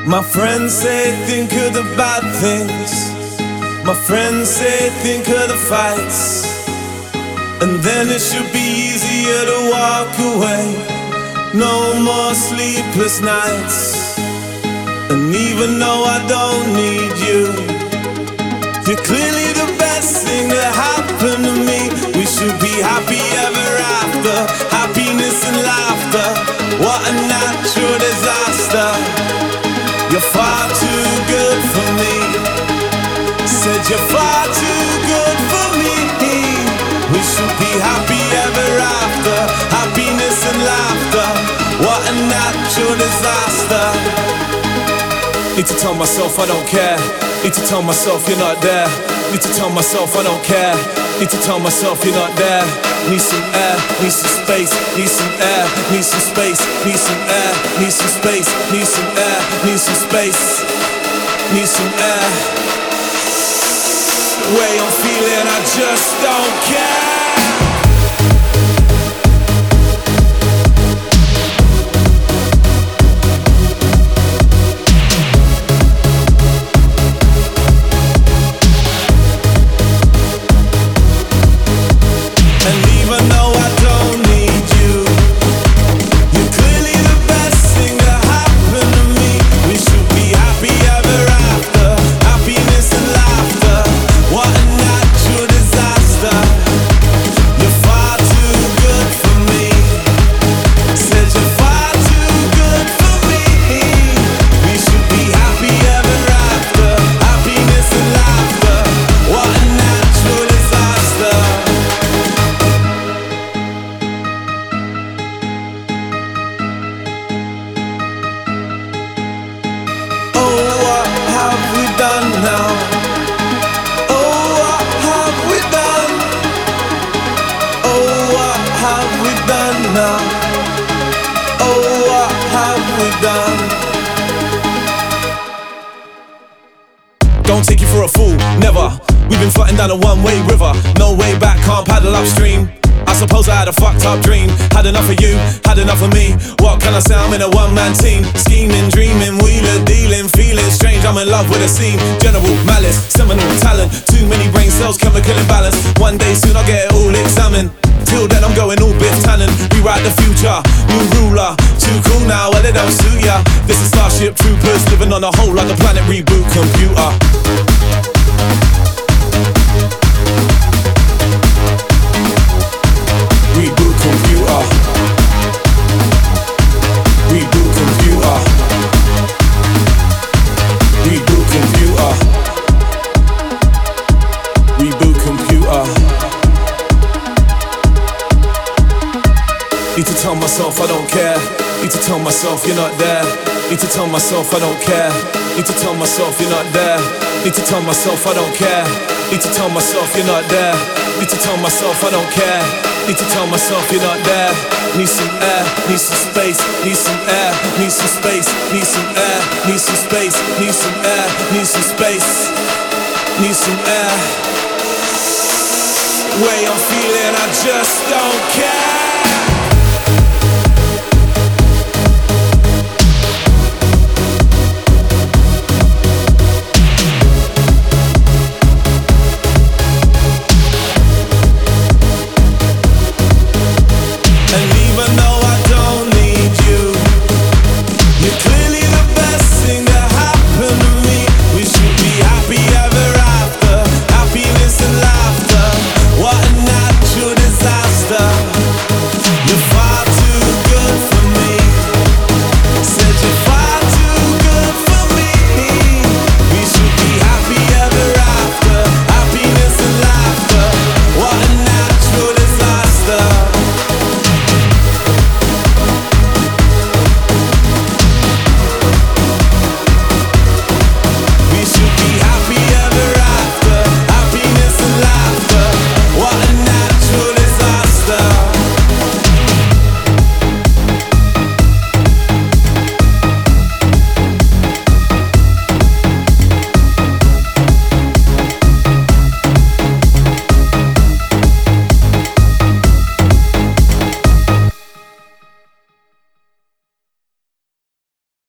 My friends say think of the bad things. My friends say think of the fights. And then it should be easier to walk away. No more sleepless nights. And even though I don't need you, you're clearly the best thing that happened to me. We should be happy ever after. Happiness and laughter. What a natural disaster. You're far too good for me. Said you're far too good for me. We should be happy ever after. Happiness and laughter. What a natural disaster. Need to tell myself I don't care. Need to tell myself you're not there. Need to tell myself I don't care. Need to tell myself you're not there. Need some air, need some space, need some air, need some space, need some air, need some space, need some air, need some space, need some air. The way I'm feeling, I just don't care. Don't take you for a fool, never. We've been floating down a one-way river. No way back, can't paddle upstream. I suppose I had a fucked up dream. Had enough of you, had enough of me. What can I say, I'm in a one-man team. Scheming, dreaming, wheeler, dealing, feeling strange. I'm in love with a scene. General malice, seminal talent. Too many brain cells, chemical imbalance. One day soon I'll get it all examined. Till then I'm going all Biff Tannen. Rewrite the future, new ruler. Too cool now, well it don't suit ya. This is Starship Troopers, living on a whole like a planet reboot computer. Reboot computer. Reboot computer. Reboot computer. Reboot computer. Need to tell myself I don't care. Need to tell myself you're not there. Need to tell myself I don't care. Need to tell myself you're not there. Need to tell myself I don't care. Need to tell myself you're not there. Need to tell myself I don't care. Need to tell myself you're not there. Need some air, need some space, need some air, need some space, need some air, need some space, need some air, need some space, need some air. The way I'm feeling, I just don't care.